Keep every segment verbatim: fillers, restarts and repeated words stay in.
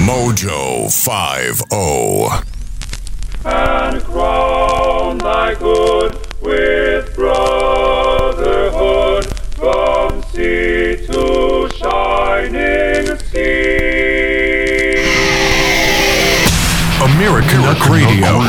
Mojo five oh. And crown thy good with brotherhood from sea to shining sea. American Nut Radio.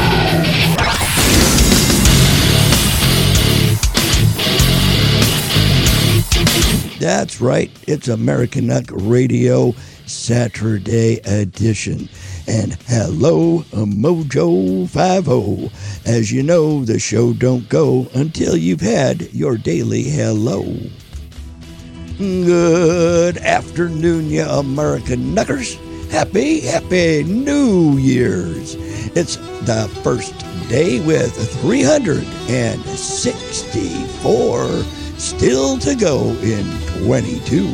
That's right, it's American Nut Radio Saturday edition. And hello, Mojo five oh. As you know, the show don't go until you've had your daily hello. Good afternoon, you American Nuckers. Happy, happy New Year's. It's the first day with three hundred sixty-four still to go in twenty-two.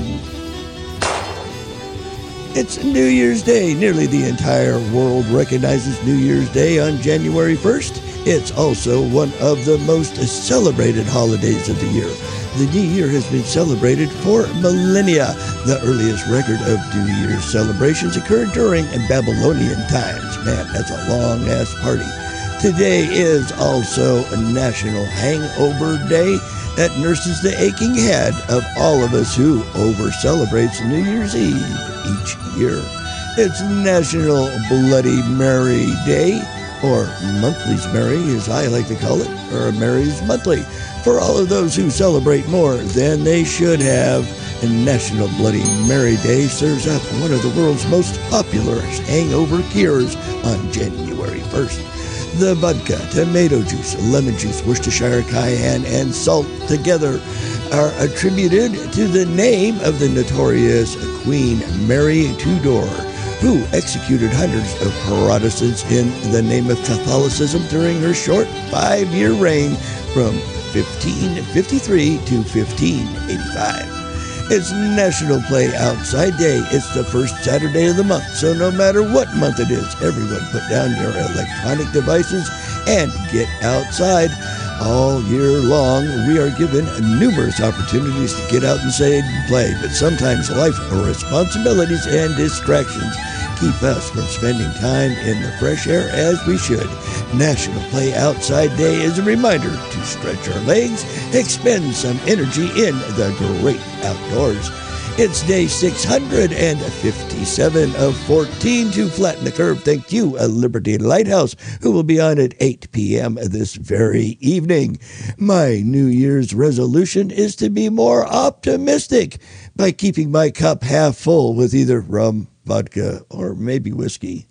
It's New Year's Day. Nearly the entire world recognizes New Year's Day on January first. It's also one of the most celebrated holidays of the year. The New Year has been celebrated for millennia. The earliest record of New Year's celebrations occurred during Babylonian times. Man, that's a long-ass party. Today is also a National Hangover Day that nurses the aching head of all of us who over-celebrates New Year's Eve each year. It's National Bloody Mary Day, or Monthly's Mary, as I like to call it, or Mary's Monthly. For all of those who celebrate more than they should have, National Bloody Mary Day serves up one of the world's most popular hangover cures on January first. The vodka, tomato juice, lemon juice, Worcestershire cayenne, and salt together are attributed to the name of the notorious Queen Mary Tudor, who executed hundreds of Protestants in the name of Catholicism during her short five-year reign from fifteen fifty-three to fifteen eighty-five. It's National Play Outside Day. It's the first Saturday of the month, so no matter what month it is, everyone put down your electronic devices and get outside. All year long, we are given numerous opportunities to get out and say and play, but sometimes life responsibilities and distractions keep us from spending time in the fresh air as we should. National Play Outside Day is a reminder to stretch our legs, expend some energy in the great outdoors. It's day six hundred fifty-seven of fourteen to flatten the curve. Thank you, a Liberty Lighthouse, who will be on at eight p.m. this very evening. My New Year's resolution is to be more optimistic by keeping my cup half full with either rum, vodka, or maybe whiskey.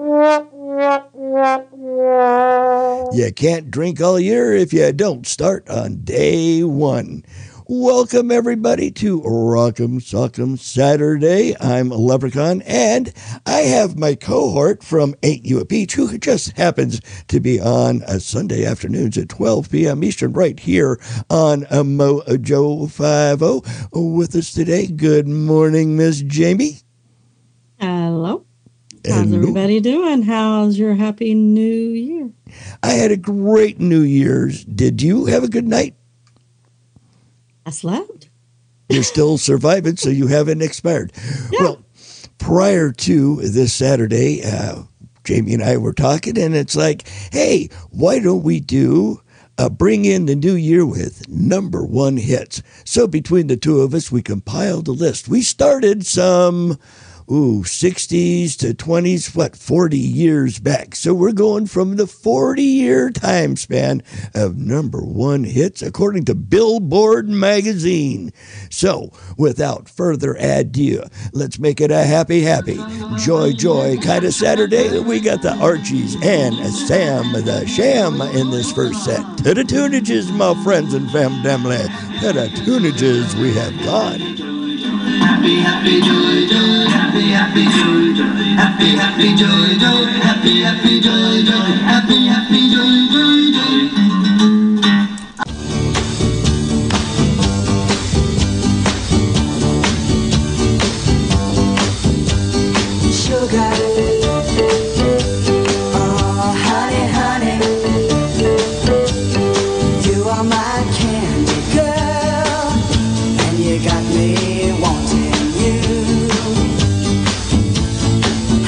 You can't drink all year if you don't start on day one. Welcome, everybody, to Rock'em Sock'em Saturday. I'm Leprechaun, and I have my cohort from Ain't You a Peach, who just happens to be on a Sunday afternoons at twelve p.m. Eastern, right here on a Mojo five oh. With us today, good morning, Miss Jamie. Hello. How's Hello. everybody doing? How's your happy new year? I had a great New Year's. Did you have a good night? I slept. You're still surviving, so you haven't expired. Yeah. Well, prior to this Saturday, uh, Jamie and I were talking, and it's like, hey, why don't we do uh, bring in the new year with number one hits? So between the two of us, we compiled a list. We started some... Ooh, sixties to twenties, what, forty years back. So we're going from the forty-year time span of number one hits, according to Billboard magazine. So, without further ado, let's make it a happy, happy, joy, joy kind of Saturday. We got the Archies and Sam the Sham in this first set. To the tunages, my friends and family. To the tunages we have gone. Happy, happy, joy, joy, happy, happy, joy, joy, happy, happy, joy, joy, happy, happy, joy, joy, happy, happy, joy, joy, joy. Sugar, oh honey, honey, you are my candy girl, and you got me wanting you.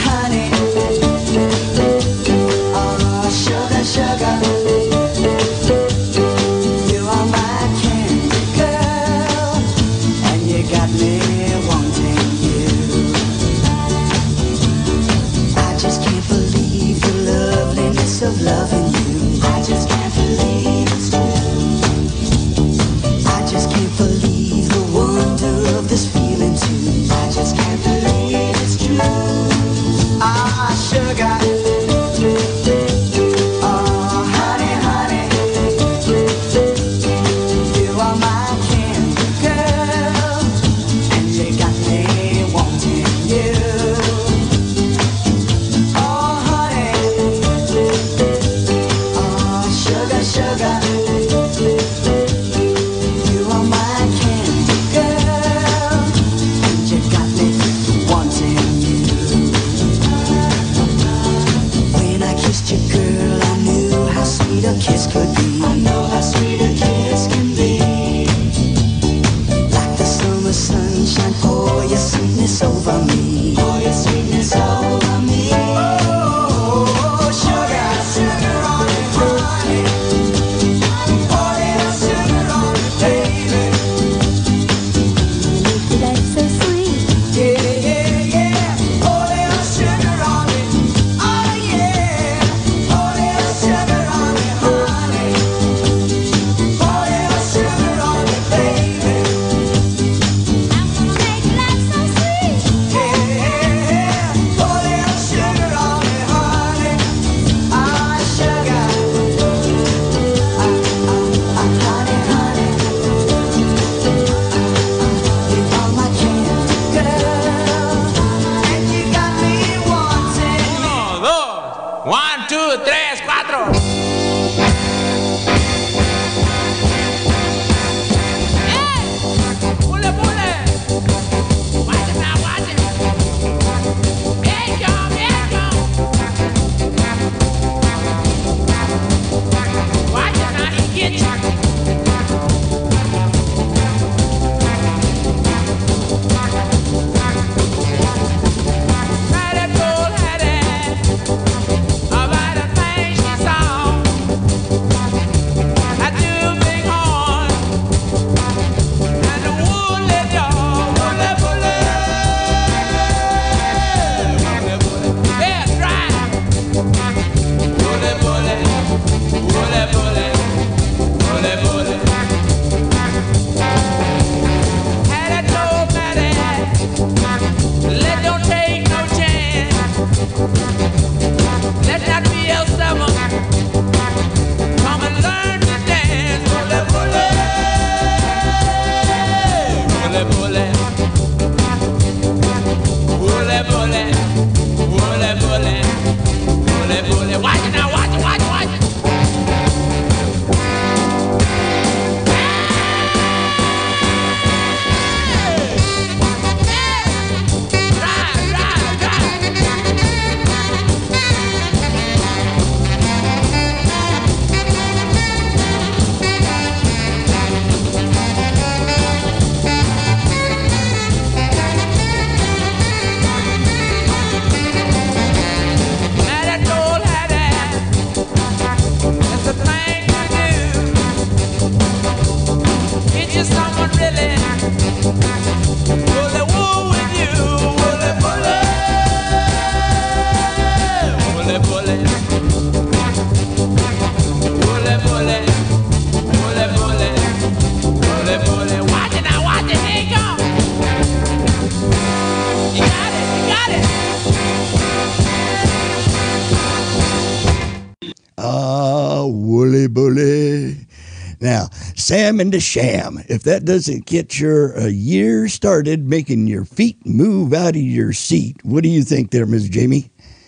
Sam and the Sham. If that doesn't get your uh, year started, making your feet move out of your seat, what do you think there, Miz Jamie?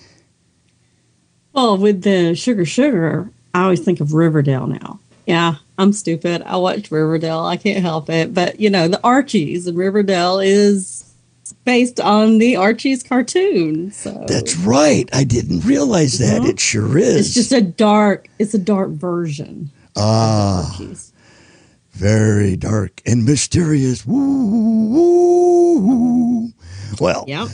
Well, with the Sugar Sugar, I always think of Riverdale now. Yeah, I'm stupid. I watched Riverdale. I can't help it. But, you know, the Archies and Riverdale is based on the Archies cartoon. So That's right. I didn't realize that. Mhm. It sure is. it's just a dark, it's a dark version. ah, Archies. very dark and mysterious. Woo, woo, woo. Well, Yep.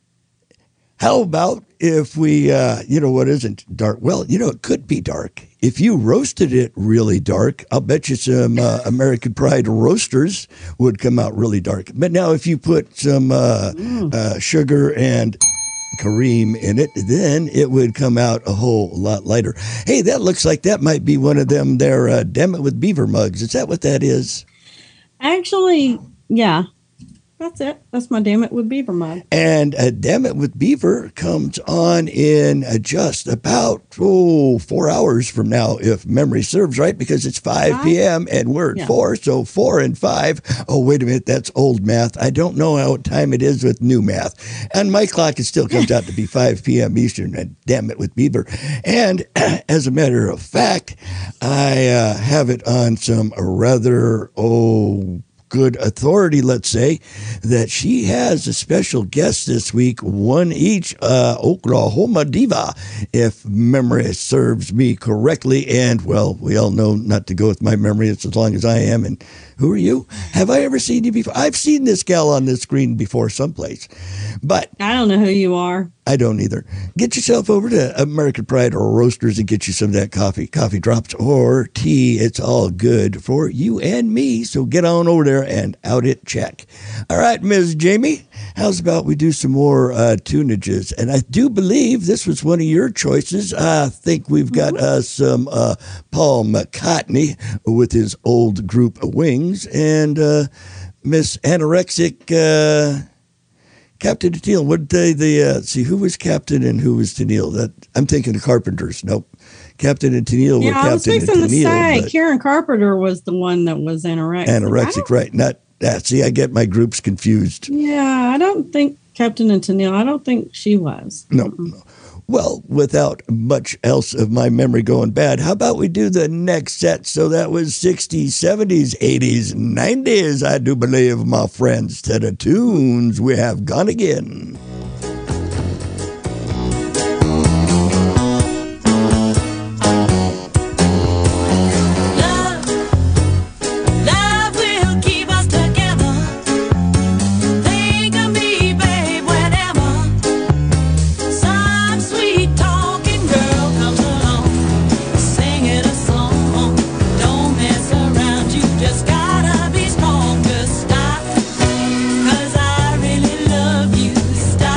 how about if we, uh, you know, what isn't dark? Well, you know, it could be dark. If you roasted it really dark, I'll bet you some uh, American Pride roasters would come out really dark. But now if you put some uh, uh, sugar and Kareem in it, then it would come out a whole lot lighter. Hey, that looks like that might be one of them there, uh, Damn It with Beaver mugs. Is that what that is? Actually, yeah. That's it. That's my Damn It with Beaver mug. And uh, Damn It with Beaver comes on in uh, just about, oh, four hours from now, if memory serves right, because it's five p.m. and we're at Yeah. four, so four and five. Oh, wait a minute, that's old math. I don't know how time it is with new math. And my clock, it still comes out to be five p.m. Eastern, and Damn It with Beaver. And as a matter of fact, I uh, have it on some rather, oh, good authority, let's say, that she has a special guest this week, one each, uh, Oklahoma Diva, if memory serves me correctly. And, well, we all know not to go with my memory. It's as long as I am. And who are you? Have I ever seen you before? I've seen this gal on this screen before someplace, but I don't know who you are. I don't either. Get yourself over to American Pride or Roasters and get you some of that coffee, coffee drops or tea. It's all good for you and me. So get on over there and out it check. All right, Miz Jamie, how's about we do some more uh, tunages? And I do believe this was one of your choices. I think we've got uh, some uh, Paul McCartney with his old group Wings and uh, Miss Anorexic uh, Captain Tennille. What they the uh, see who was Captain and who was Tennille? That I'm thinking of Carpenters. Nope, Captain and Tennille were Yeah, I was Captain and fixing to Tennille. say but Karen Carpenter was the one that was anorexic. I Anorexic, don't- right? Not that. See, I get my groups confused. Yeah, I don't think Captain and Tennille, I don't think she was. No, no. Well, without much else of my memory going bad, how about we do the next set? So that was sixties, seventies, eighties, nineties, I do believe, my friends. To the tunes we have gone again. Love, love will keep us together. Think of me, babe, whenever some sweet talking girl comes along, singing a song. Don't mess around, you just gotta be strong. Just stop, 'cause I really love you. Stop.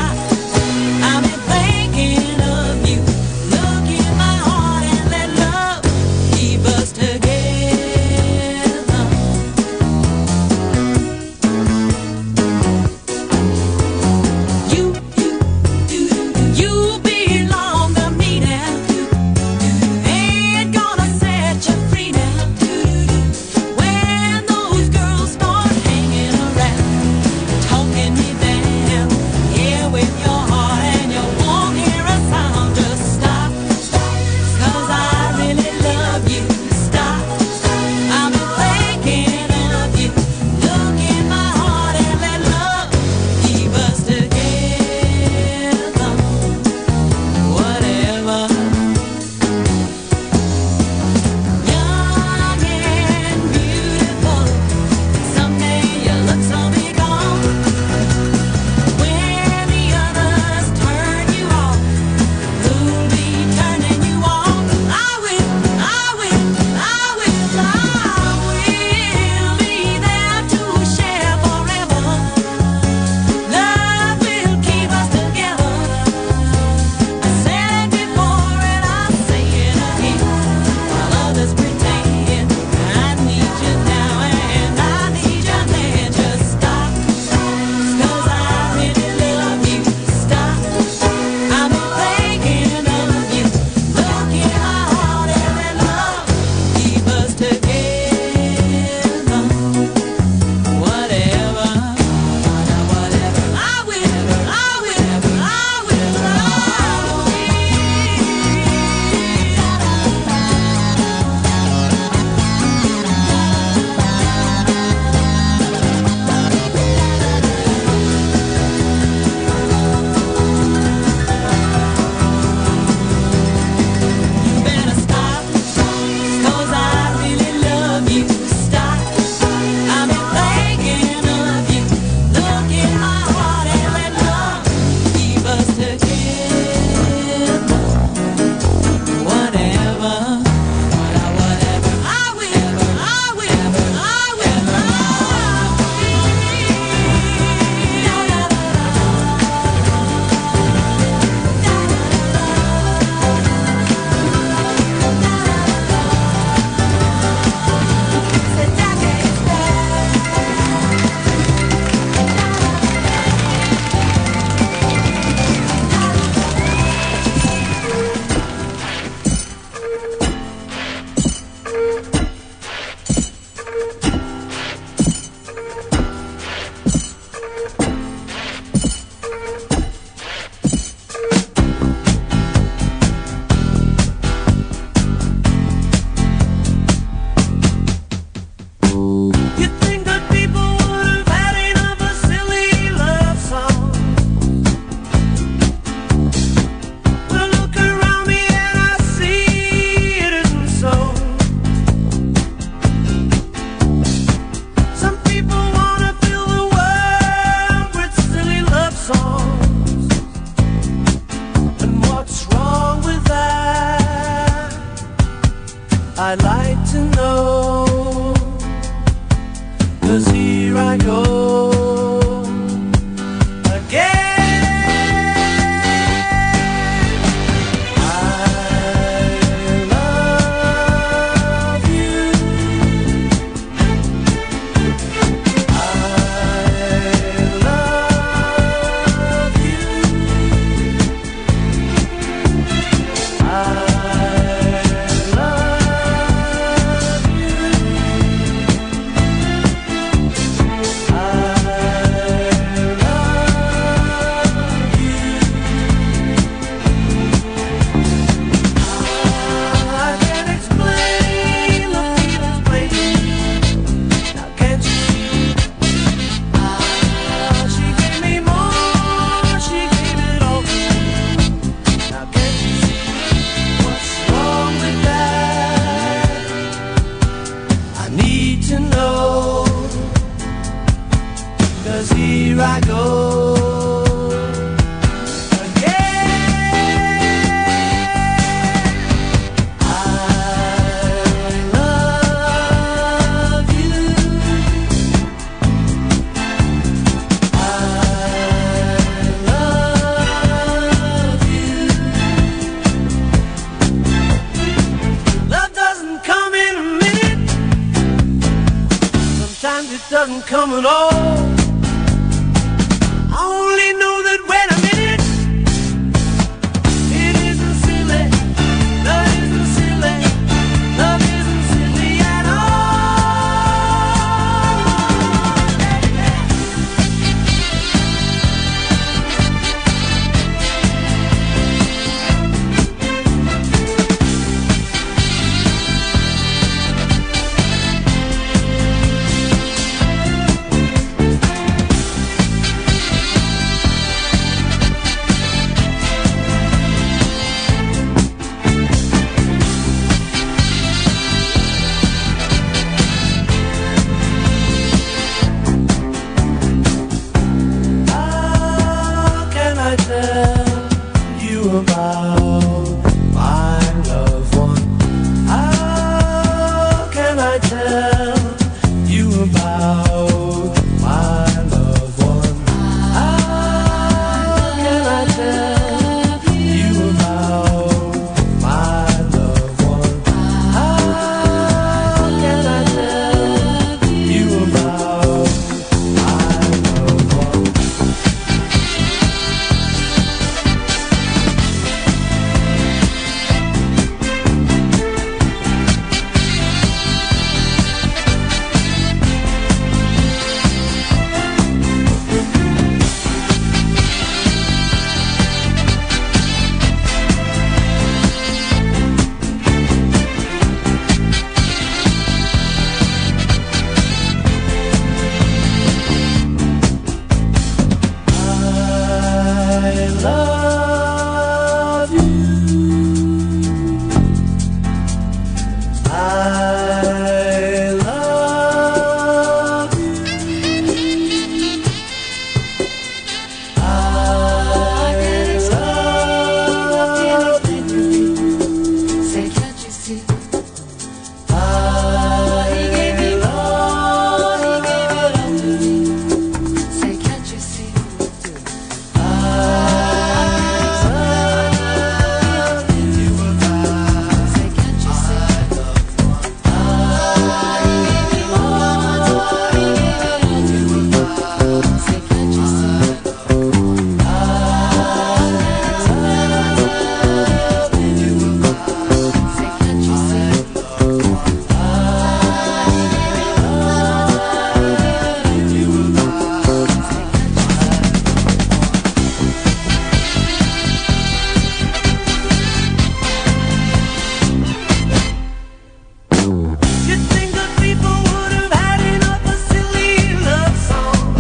about my loved one? How can I tell you about my loved one? How can I tell you about my loved one? How can I tell you about my loved one? I love you. I love you. I love you. Say, can't you see? I He gave me all, he gave it all to me. Say, can't you see? I love you. Say, can't you see? He gave me all, he gave it all to me. Say, can't you see? Say, can't you see? You'd think that people would have had enough of silly love songs.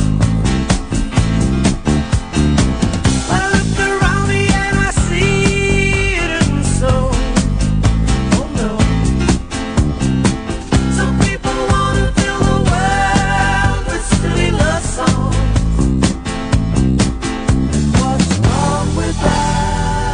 I look around me and I see it isn't so. Oh no. Some people want to fill the world with silly love songs. What's wrong with that?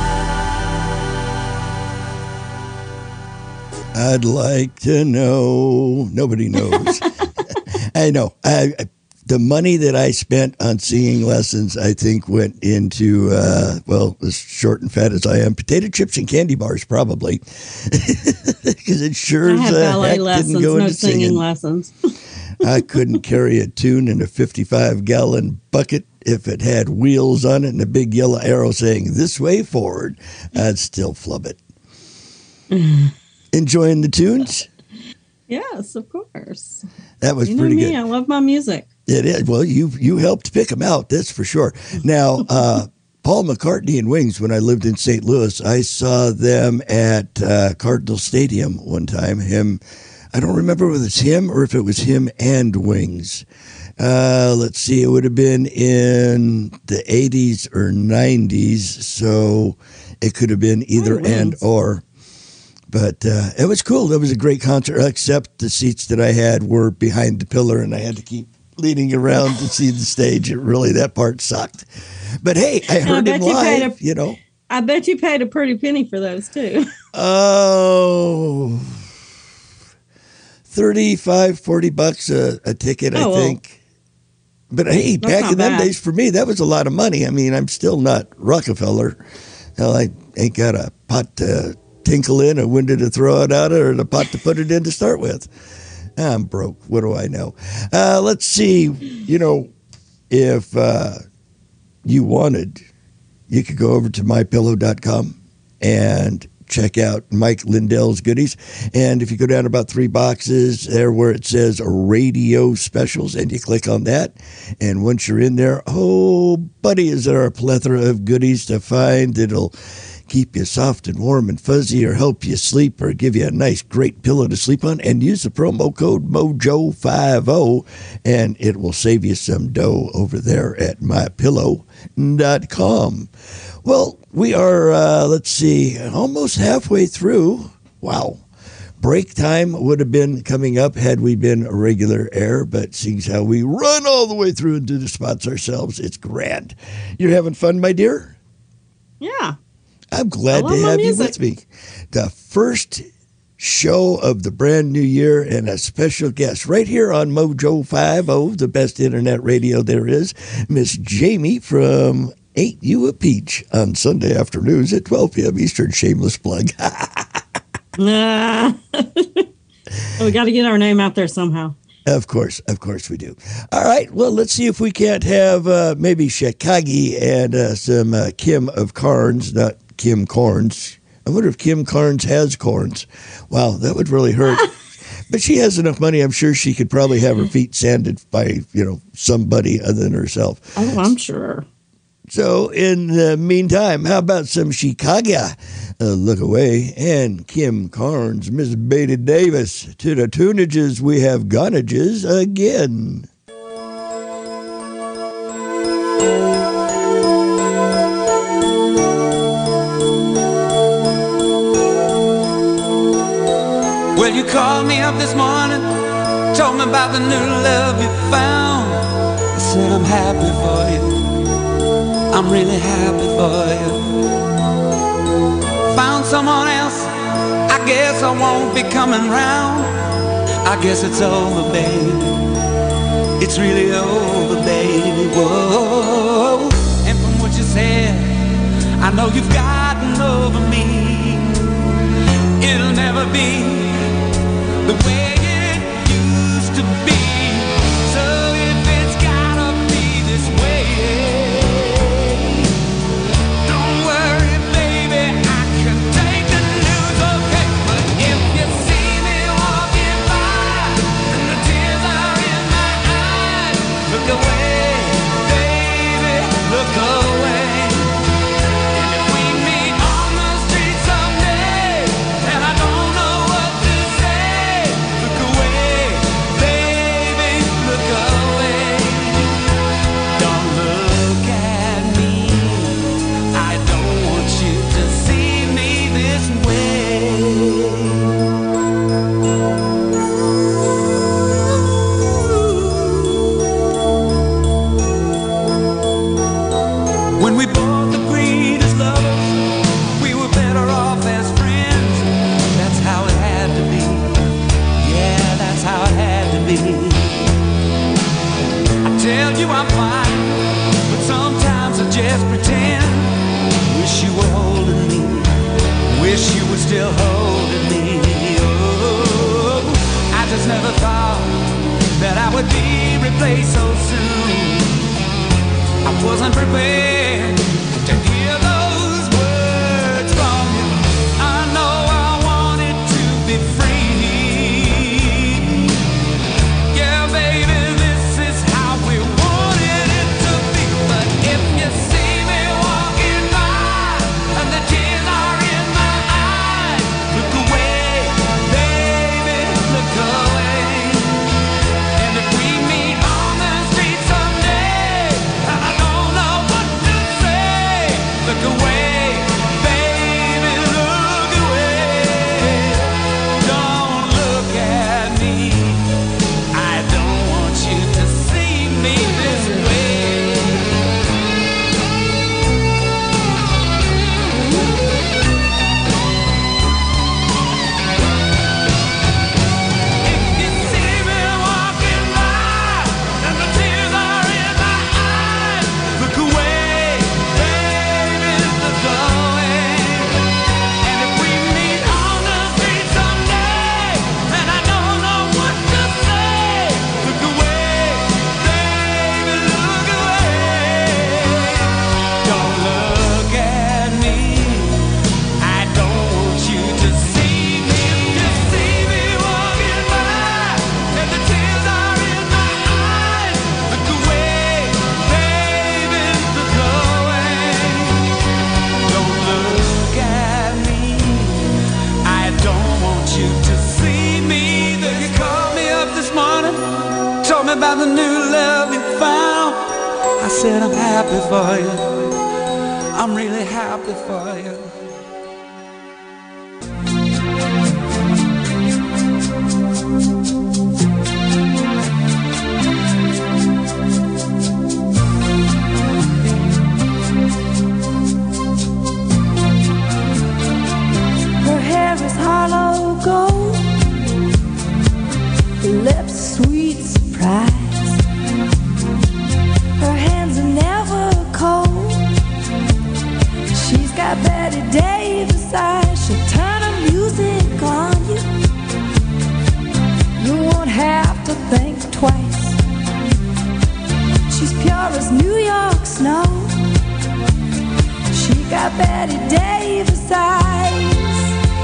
I'd like to know. Nobody knows. I know. I, I the money that I spent on singing lessons, I think, went into uh, well, as short and fat as I am, potato chips and candy bars, probably, because it sure I as had a ballet heck lessons, didn't go no into singing singing. lessons. I couldn't carry a tune in a fifty-five gallon bucket if it had wheels on it and a big yellow arrow saying "this way forward." I'd still flub it. Enjoying the tunes? Yes, of course. That was You know pretty me, good. I love my music. It is. Well, you you helped pick them out. That's for sure. Now, uh, Paul McCartney and Wings. When I lived in Saint Louis, I saw them at uh, Cardinal Stadium one time. Him, I don't remember whether it's him or if it was him and Wings. Uh, let's see. It would have been in the eighties or nineties, so it could have been either Oh, and Wings. or. But uh, it was cool. It was a great concert, except the seats that I had were behind the pillar, and I had to keep leaning around to see the stage. It really, that part sucked. But hey, I And I heard bet him you paid live, a- you know. I bet you paid a pretty penny for those too. Oh, thirty-five, forty bucks a, a ticket, I Oh, well. think. But hey, That's back not in them bad. days, for me, that was a lot of money. I mean, I'm still not Rockefeller. Hell, I ain't got a pot to tinkle in, a window to throw it out of, or a pot to put it in to start with. I'm broke. What do I know? Uh, let's see. You know, if uh, you wanted, you could go over to my pillow dot com and check out Mike Lindell's goodies. And if you go down about three boxes there where it says radio specials, and you click on that, and once you're in there, oh, buddy, is there a plethora of goodies to find that'll keep you soft and warm and fuzzy, or help you sleep, or give you a nice, great pillow to sleep on. And use the promo code mojo fifty, and it will save you some dough over there at my pillow dot com. Well, we are, uh, let's see, almost halfway through. Wow. Break time would have been coming up had we been a regular air, but seeing how we run all the way through and do the spots ourselves, it's grand. You're having fun, my dear? Yeah. I'm glad I to love my have you music. with me. The first show of the brand new year and a special guest right here on Mojo fifty, the best internet radio there is, Miss Jamie from Ain't You a Peach on Sunday afternoons at twelve p.m. Eastern. Shameless plug. Nah. We got to get our name out there somehow. Of course, of course we do. All right, well, let's see if we can't have uh, maybe Chicago and uh, some uh, Kim of Carnes, not Kim Corns. I wonder if Kim Carnes has corns. Wow, that would really hurt. But she has enough money, I'm sure she could probably have her feet sanded by, you know, somebody other than herself. Oh, I'm sure. So in the meantime, how about some Chicago? Uh, look away. And Kim Carnes, Miss Betty Davis. To the tunages, we have gonages again. Well, you called me up this morning, told me about the new love you found. I said I'm happy for you, I'm really happy for you. Found someone else, I guess I won't be coming round. I guess it's over, baby, it's really over, baby, whoa. And from what you said, I know you've gotten over me. It'll never be the way it used to be. So if it's gotta be this way, don't worry, baby, I can take the news, okay? But if you see me walking by and the tears are in my eyes, look away, baby, look away. And if we meet on the street someday and I don't know what to say, look away, baby, look away. Don't look at me, I don't want you to see me this way. When we both agreed as lovers, we were better off as friends. That's how it had to be. Yeah, that's how it had to be. I tell you I'm fine, but sometimes I just pretend. Wish you were holding me, wish you were still holding me. Oh, I just never thought that I would be replaced so soon. I wasn't prepared to hear those words from you. I know I wanted to be free. Yeah, baby, this is how we wanted it to be. But if you see me walking by and the tears are in my eyes, look away, baby, look away. And if we meet on the street someday and I don't know what to say, look away, baby, look away. Don't look at me, I don't want you to see me this way. If you see me walking by and the tears are in my eyes, look away, baby, look away. And if we meet on the street someday and I don't know what to say, look away, baby, look away. Don't look at me, I don't want you to see me. If you see me walking by and the tears are in my eyes, look away, baby, look away. Don't look at me, I don't want you to see me. Then you called me up this morning, told me about the new love you found. I said I'm happy for you, I'm really happy for you. got Betty Davis eyes. She'll turn her music on you. You won't have to think twice. She's pure as New York snow. She got Betty Davis eyes.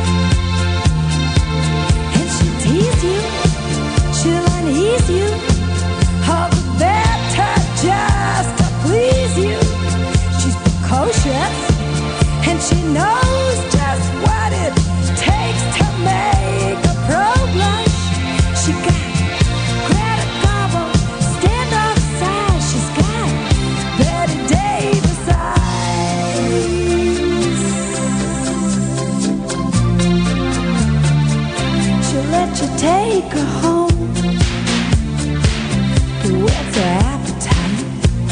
And she'll tease you, she'll unease you, all the better just to please you. She's precocious, and she knows just what it takes to make a pro blush. She got Greta Garbo, standoff size. She's got Betty Davis eyes. She'll let you take her home. What's her appetite?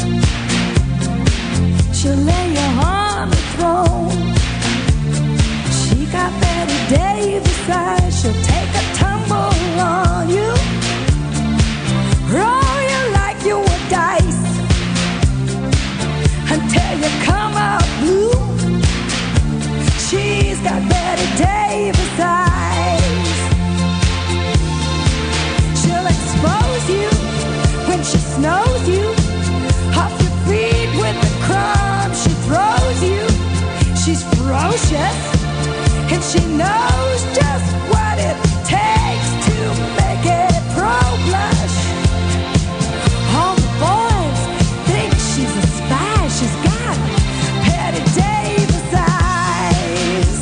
She'll lay you on the throne. She got Betty Davis eyes. She'll take a tumble on you, roll you like you were dice, until you come out blue. She's got Betty Davis eyes. She'll expose you when she snows you, off your feet with the crumbs she throws you. She's ferocious, and she knows just what it takes to make it pro blush. All the boys think she's a spy. She's got Betty Davis eyes.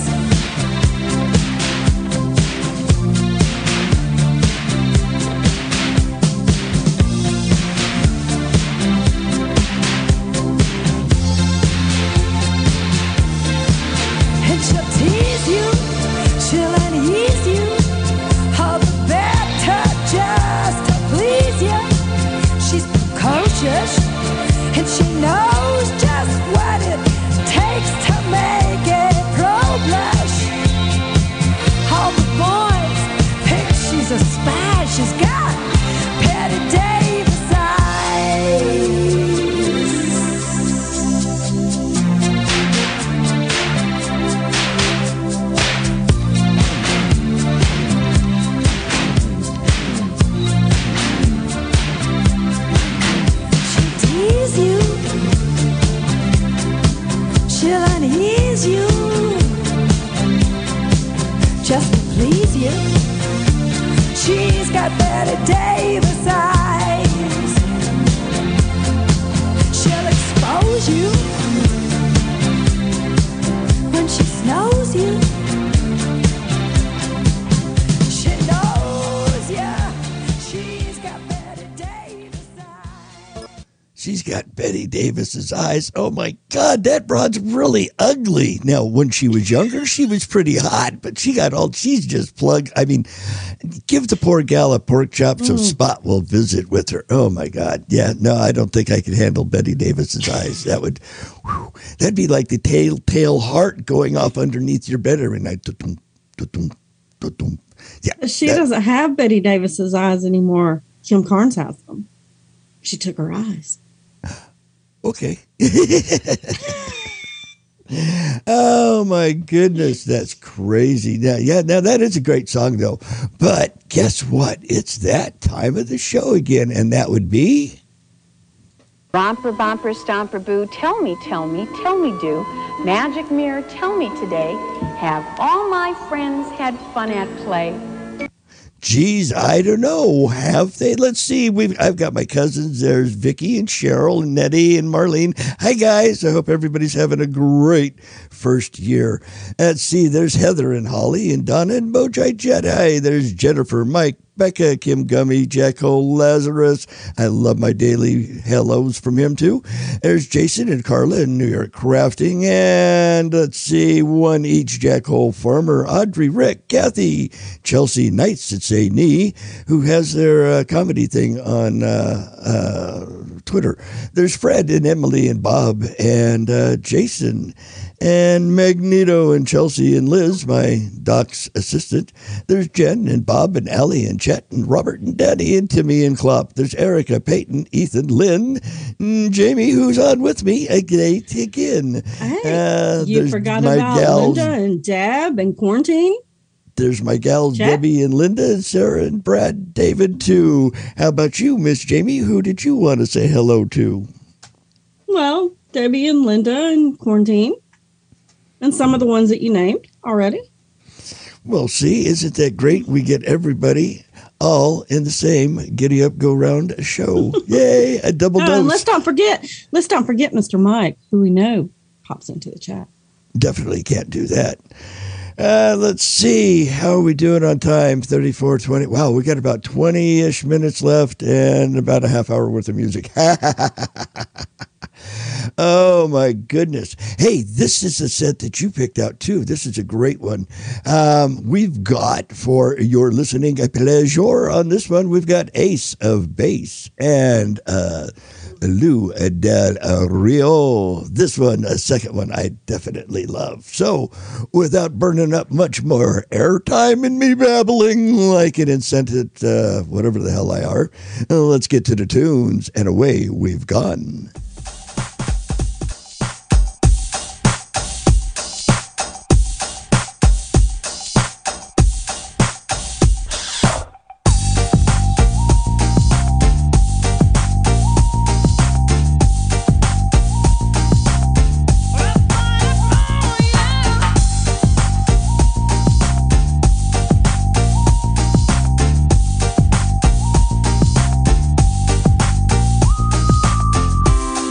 And she'll tease you, she'll unease you, all the better just to please you. She's precocious, and she knows just what it takes to make it pro blush. All the boys think she's a spy. She's got Betty Davis eyes. She'll tease you, she'll unease you, just to please you. She's got Betty Davis eyes. She'll expose you when she snows you. She knows ya. She's got Betty Davis eyes. She's got Betty Davis's eyes. Oh my God, that broad's really ugly. Now, when she was younger, she was pretty hot, but she got all, she's just plugged. I mean, give the poor gal a pork chop so Spot will visit with her. Oh my God. Yeah, no, I don't think I could handle Betty Davis's eyes. That would, whew, that'd be like the telltale heart going off underneath your bed every night. Tutum, tutum, tutum. Yeah. She that- doesn't have Betty Davis's eyes anymore. Kim Carnes has them. She took her eyes. Okay. Oh my goodness, that's crazy. Now, yeah, now that is a great song though. But guess what? It's that time of the show again, and that would be Romper, bumper, stomper, boo, tell me, tell me, tell me, do. Magic mirror, tell me today, have all my friends had fun at play? Geez, I don't know. Have they? Let's see. We've I've got my cousins. There's Vicky and Cheryl and Nettie and Marlene. Hi, guys. I hope everybody's having a great first year. Let's see. There's Heather and Holly and Donna and Mojai Jedi. There's Jennifer, Mike, Becca, Kim Gummy, Jacko, Lazarus. I love my daily hellos from him, too. There's Jason and Carla in New York Crafting. And let's see, one each, Jacko Farmer, Audrey, Rick, Kathy, Chelsea Knights at Say Knee, who has their uh, comedy thing on uh, uh, Twitter. There's Fred and Emily and Bob and uh, Jason and Magneto and Chelsea and Liz, my Doc's assistant. There's Jen and Bob and Allie and Chet and Robert and Danny and Timmy and Klopp. There's Erica, Peyton, Ethan, Lynn, and Jamie, who's on with me again. again. Hey, Uh, you there's forgot my about gals. Linda and Dab and quarantine? There's my gals, Chet? Debbie and Linda, and Sarah and Brad, David, too. How about you, Miss Jamie? Who did you want to say hello to? Well, Debbie and Linda and quarantine. And some of the ones that you named already. Well, see, isn't that great? We get everybody all in the same Giddy Up Go Round show. Yay, a double Oh, and let's dose. not forget, let's not forget Mister Mike, who we know pops into the chat. Definitely can't do that. Uh, let's see. How are we doing on time? thirty-four twenty. Wow, we got about twenty-ish minutes left and about a half hour worth of music. Oh, my goodness. Hey, this is a set that you picked out, too. This is a great one. Um, we've got, for your listening pleasure on this one, we've got Ace of Base and uh, Lou Del Rio. This one, a second one, I definitely love. So, without burning up much more airtime in me babbling like an incented, uh, whatever the hell I are, uh, let's get to the tunes, and away we've gone. Well,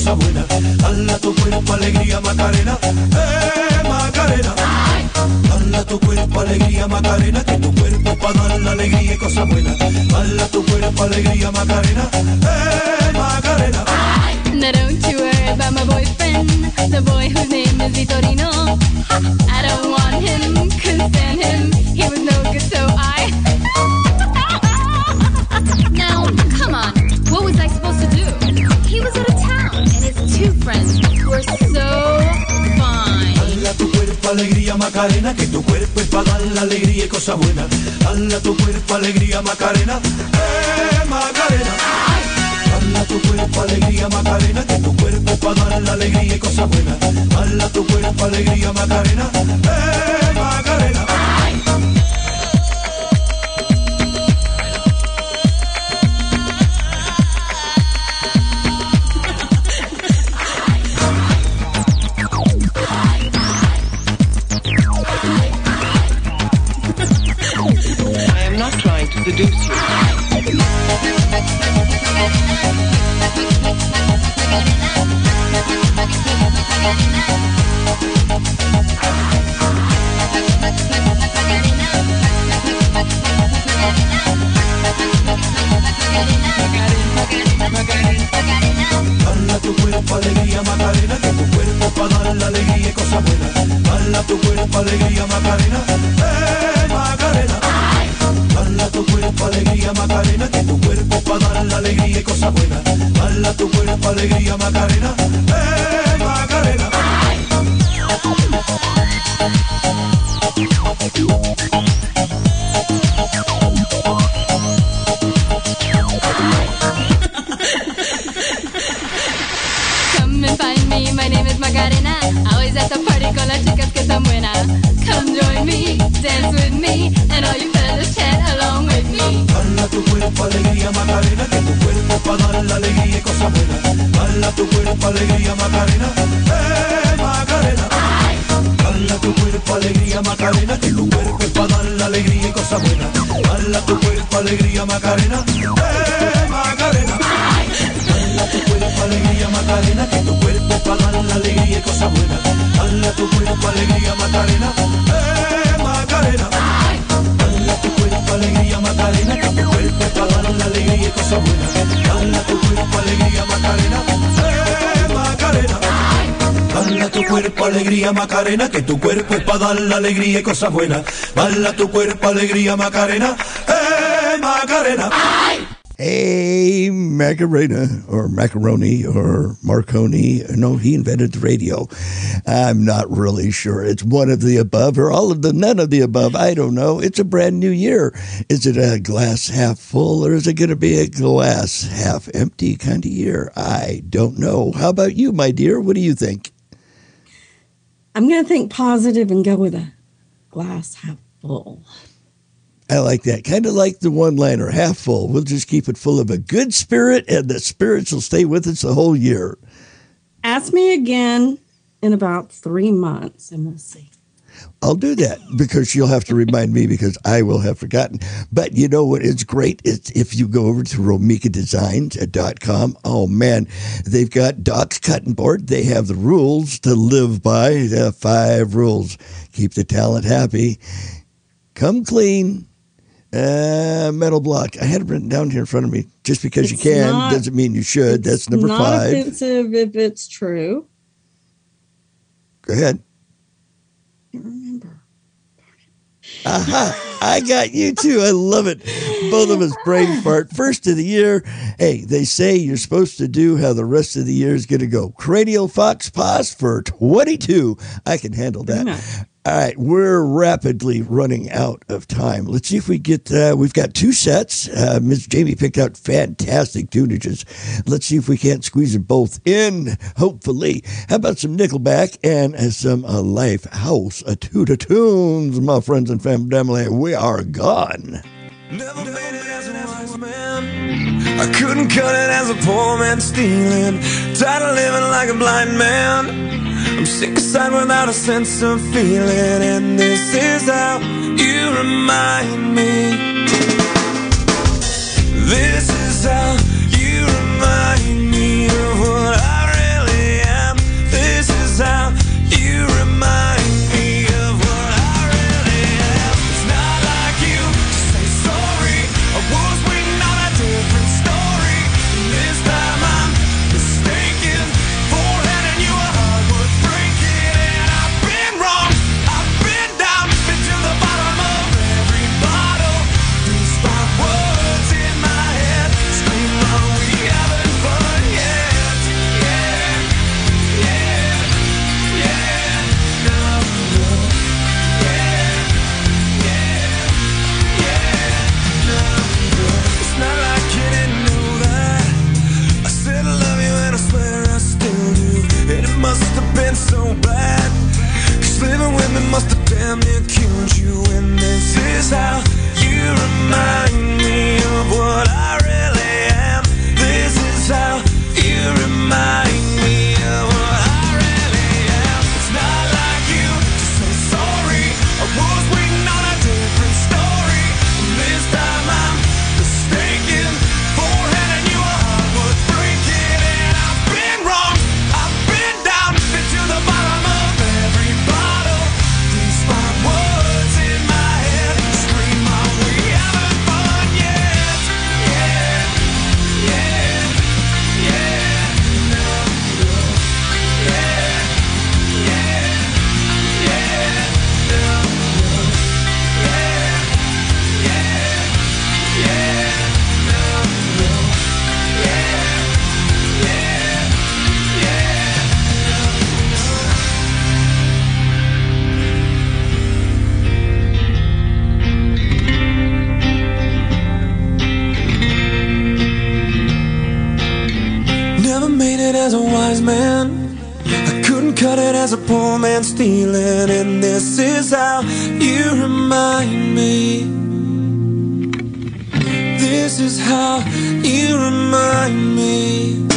cosa buena. Dala tu cuerpo alegría Macarena, eh Macarena. Dala tu cuerpo alegría Macarena, que tu cuerpo es para dar la alegría y cosa buena. Dala tu cuerpo alegría Macarena, eh Macarena. Now don't you worry about my boyfriend, the boy whose name is Vitorino. I don't want him, couldn't stand him, he was no good, so I... Now, come on, what was I supposed to do? He was out of town, and his two friends were so fine. Dala tu cuerpo alegría Macarena, que tu cuerpo es para dar la alegría y cosa buena. Dala tu cuerpo alegría Macarena, eh Macarena. Dala tu cuerpo alegría Macarena, que tu cuerpo es para dar la alegría y cosa buena. Dala tu cuerpo alegría Macarena, eh Macarena. I am not trying to seduce you. Dala tu cuerpo alegría Macarena, que tu cuerpo para dar la alegría y cosa buena. Dala tu cuerpo alegría Macarena, eh Macarena. Dala tu cuerpo alegría Macarena, que tu cuerpo para dar la alegría y cosa buena. Dala tu cuerpo alegría Macarena, eh Macarena. Come and find me, my name is Macarena. Always at the party con las chicas que están buenas. Come join me, dance with me, and all you fellas chat along with me. Dala tu cuerpo alegría Macarena, que tu cuerpo para dar la alegría y cosa buena. Dala tu cuerpo alegría Macarena, eh Macarena. Dala tu cuerpo alegría Macarena, que tu cuerpo es para dar la alegría y cosa buena. Dala tu cuerpo alegría Macarena, eh Macarena. Dala tu cuerpo alegría Macarena, que tu cuerpo es para dar la alegría y cosa buena. Dala tu cuerpo alegría Macarena, eh Macarena. Dala tu cuerpo alegría Macarena, que tu cuerpo es para dar la alegría y cosa buena. Dala tu cuerpo alegría Macarena, eh Macarena. Dala tu cuerpo alegría Macarena, que tu cuerpo es para dar la alegría y cosa buena. Dala tu cuerpo alegría Macarena, eh Macarena. Hey, Macarena, or Macaroni, or Marconi. No, he invented the radio. I'm not really sure. It's one of the above, or all of the none of the above. I don't know. It's a brand new year. Is it a glass half full, or is it going to be a glass half empty kind of year? I don't know. How about you, my dear? What do you think? I'm going to think positive and go with a glass half full. I like that. Kind of like the one-liner, half full. We'll just keep it full of a good spirit, and the spirits will stay with us the whole year. Ask me again in about three months, and we'll see. I'll do that because you'll have to remind me because I will have forgotten. But you know what is great? It's if you go over to romika designs dot com. Oh, man, they've got Doc's cutting board. They have the rules to live by. The five rules. Keep the talent happy. Come clean. Uh, metal block. I had it written down here in front of me. Just because It's you can not- doesn't mean you should. That's number Not five. offensive if it's true. Go ahead. I can't remember. Aha, I got you too. I love it. Both of us brain fart. First of the year. Hey, they say you're supposed to do how the rest of the year is going to go. Cranial Fox Pass for twenty-two. I can handle that. No. All right, we're rapidly running out of time. Let's see if we get, uh, we've got two sets. Uh, Miss Jamie picked out fantastic tunages. Let's see if we can't squeeze them both in, hopefully. How about some Nickelback and uh, some uh, Lifehouse uh, Tuda Tunes, my friends and family. We are gone. Never made it as a wise man. I couldn't cut it as a poor man stealing. Tired of living like a blind man. I'm sick aside without a sense of feeling. And this is how you remind me. This is how you remind me of what I started as a poor man stealing, and this is how you remind me. This is how you remind me.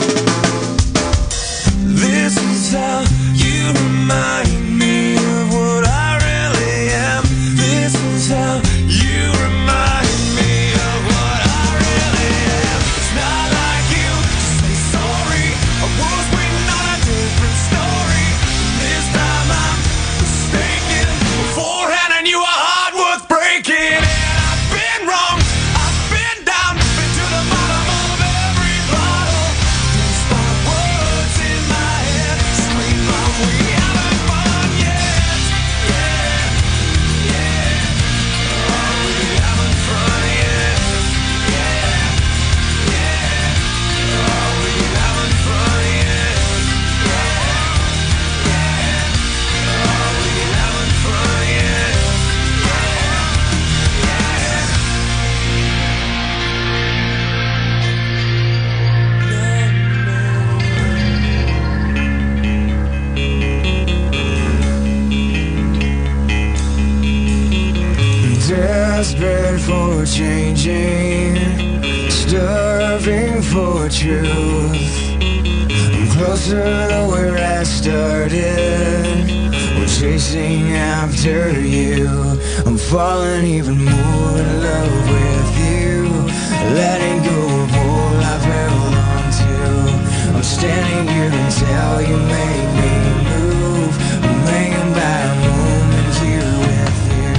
This is how you remind me of what I really am. This is how you remind me of what I really am. It's not like you to say sorry. I was waiting on a different story. This time I'm mistaken. Beforehand I knew a heart worth breaking. And I've been wrong. I've been down. Been to the bottom of every bottle. Despite words in my head scream out, we haven't fun yet. Yeah, yeah. Oh, we haven't fun yet. Yeah, yeah. Oh, we haven't fun yet. Yeah, yeah. Oh, we haven't fun yet. Desperate for changing, starving for truth. I'm closer to where I started. We're chasing after you. I'm falling even more in love with you. Letting go of all I've held on to. I'm standing here until you make me move. I'm hanging by a moment here with you.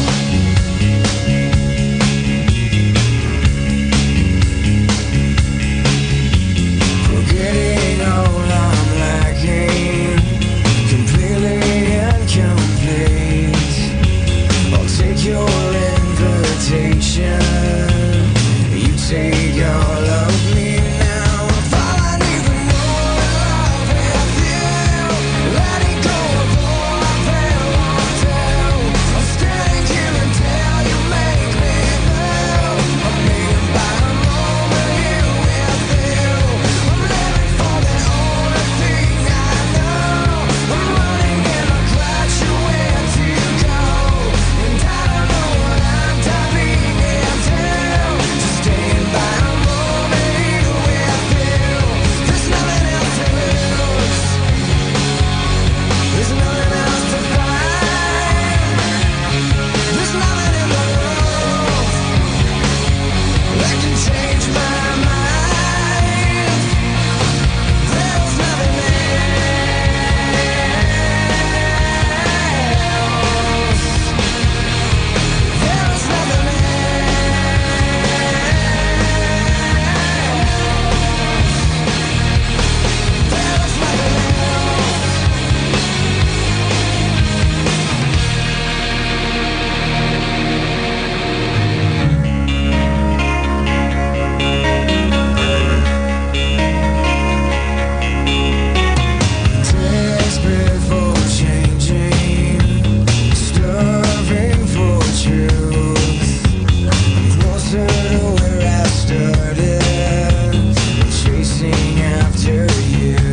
Forgetting all I'm lacking, completely incomplete. I'll take your invitation. You take all of me now. I'm falling even more in love with you. Letting go of all I've held on to. I'm standing here until you make me move. I'm being by a moment here with you. I'm living for the only thing I know. I'm running in a crash, you where to go. And I don't know what I'm diving into. Just staying by a moment here with you. There's nothing else to lose. There's nothing else to find. There's nothing in the world that can change my mind. There's nothing else. There's nothing else. There's nothing else. Desperate for changing, starving for truth. I'm closer to where I started, chasing after you.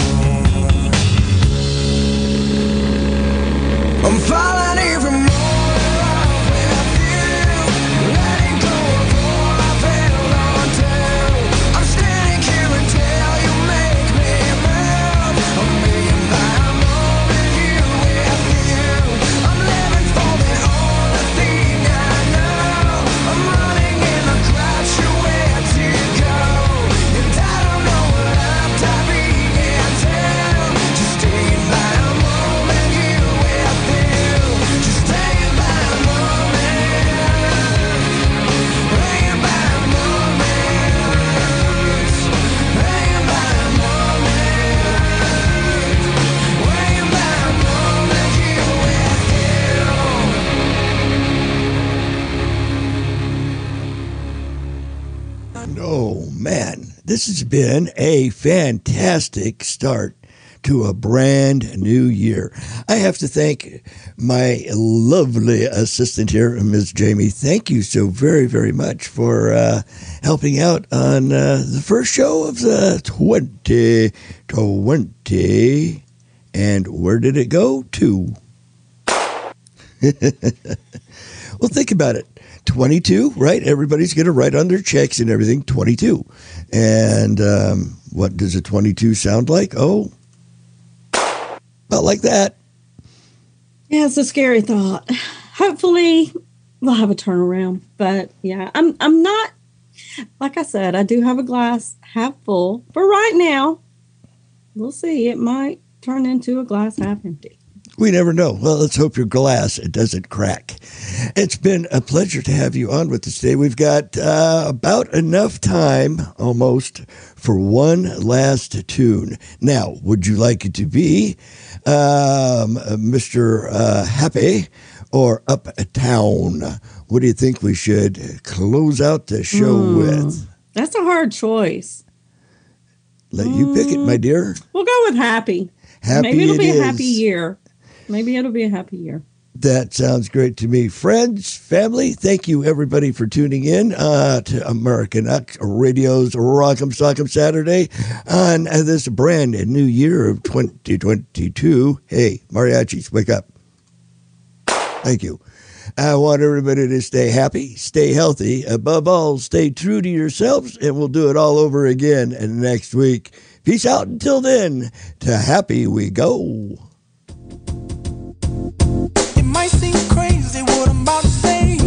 I'm falling even more in love with you. Letting go of all I've held on to. I'm standing here until you make me move. I'm being by a moment here with you. I'm living for the only thing I know. I'm running in a crash, you where to go. And I don't know what I'm diving into. Just staying by a moment here with you. Just staying by a moment. Hanging by a moment. Hanging by a moment. Hanging by a moment here with you. Oh, man, this has been a fantastic start to a brand new year. I have to thank my lovely assistant here, Miz Jamie. Thank you so very, very much for uh, helping out on uh, the first show of the twenty twenty. And where did it go to? Well, think about it. twenty-two, right? Everybody's going to write on their checks and everything, twenty-two. And um, what does a twenty-two sound like? Oh, about like that. Yeah, it's a scary thought. Hopefully we'll have a turnaround. But yeah, I'm I'm not, like I said, I do have a glass half full. But right now, we'll see. It might turn into a glass half empty. We never know. Well, let's hope your glass it doesn't crack. It's been a pleasure to have you on with us today. We've got uh, about enough time, almost, for one last tune. Now, would you like it to be um, Mister Uh, Happy or Uptown? What do you think we should close out the show Mm, with? That's a hard choice. Let you pick it, my dear. We'll go with happy. Happy Maybe it'll it be is. a happy year. Maybe it'll be a happy year. That sounds great to me. Friends, family, thank you everybody for tuning in uh, to American Radio's Rock'em Sock'em Saturday on uh, this brand new year of twenty twenty-two. Hey, mariachis, wake up. Thank you. I want everybody to stay happy, stay healthy. Above all, stay true to yourselves, and we'll do it all over again next week. Peace out until then. To happy we go. It might seem crazy what I'm about to say.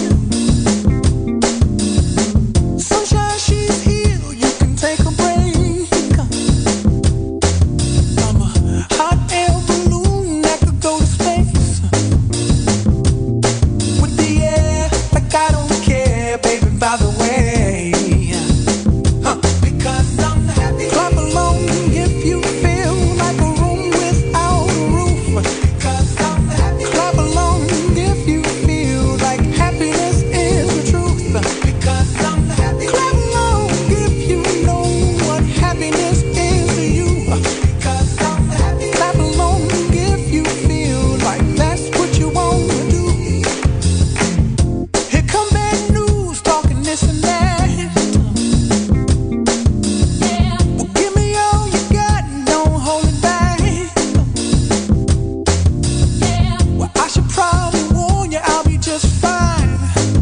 Sunshine, she's here, you can take a break. I'm a hot air balloon that could go to space. With the air, like I don't care, baby, by the way. Huh. Because I'm happy. Clap along if you feel like a room without a roof. Because I'm happy. Clap along if you feel like happiness is the truth. Because I'm happy. Clap along if you know what happiness is to you. Because I'm happy. Clap along if you feel like that's what you want to do. Here come bad news, talking this and that. Well, give me all you got and don't hold it back. Well, I should probably warn you, I'll be just fine.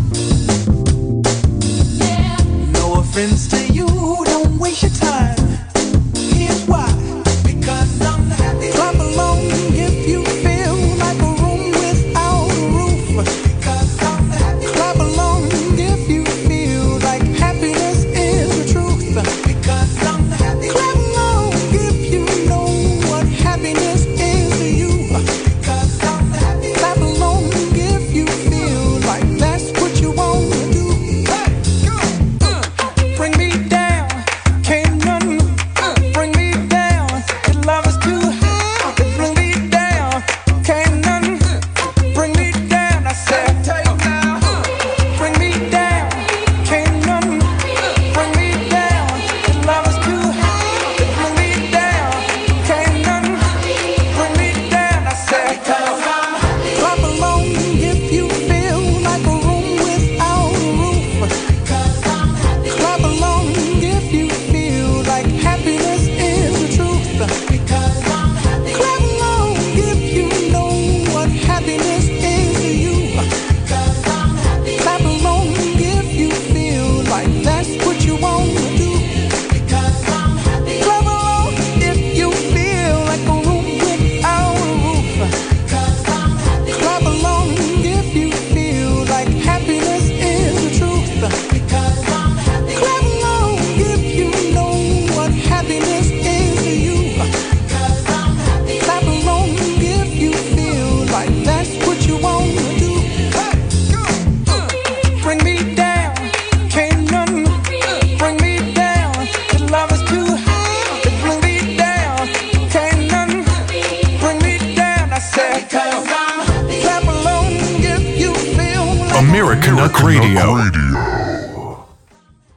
No offense to you, don't waste your time. Here's why. Because I'm happy. Clap along if you feel like a room without a roof. Because I'm happy. Clap along if you feel like happiness is the truth. Because I'm happy. Clap along if you know what happiness is to you. Because I'm happy. Clap along if you feel like that's what you want to do. Hey, go. Uh, bring me down, can't none uh, bring me down. Your love is too high. Bring me down, can't none uh, bring me down. I said, take now. Bring me down, can't none uh, bring me down. Your love is too high. Bring me down, can't none bring me down. I said, clap along if you feel like a room without a roof. Clap along if you feel like happiness is the truth. Clap along if you know what happiness is to you. Clap along if you feel like that's what you want to do. Clap along if you feel like a room without a roof. Clap along if you feel like happiness is the truth. Clap along if you know what happiness is to you. Clap along if you feel like that's what you want to do. Bring me down, can't none bring me down. Your love is too high. Bring me down, can't none bring me down. I said, clap along if you feel like American Radio.